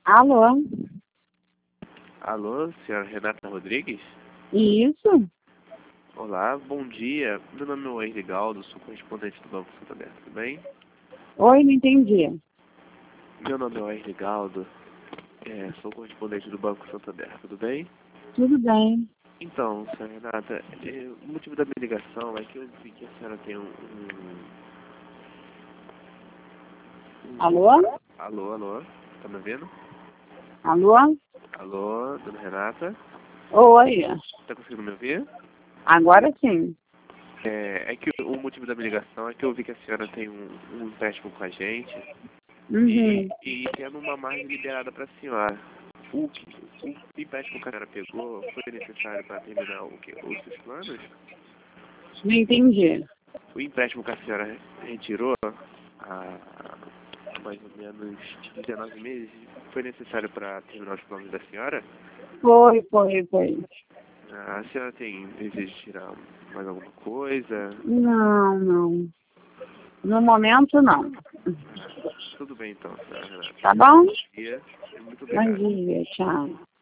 Alô? Alô, senhora Renata Rodrigues? Isso? Olá, bom dia. Meu nome é Wesley Galdo, sou correspondente do Banco Santander, tudo bem? Oi, não entendi. Meu nome é Wesley Galdo, sou correspondente do Banco Santander, tudo bem? Tudo bem. Então, senhora Renata, o motivo da minha ligação é que eu vi que a senhora tem Alô? Alô, tá me ouvindo? Alô? Alô, dona Renata, Oi. tá conseguindo me ouvir? Agora sim. É que o motivo da minha ligação é que eu vi que a senhora tem um empréstimo com a gente Uhum. e tendo uma margem liberada para a senhora. O empréstimo que a senhora pegou foi necessário para terminar os seus planos? Não entendi. O empréstimo que a senhora retirou há mais ou menos 19 meses foi necessário para terminar os planos da senhora? Foi. A senhora tem desejo de tirar mais alguma coisa? Não. No momento, não. Tudo bem então, senhora Renata. Tá bom? Muito Bom obrigado. dia, tchau.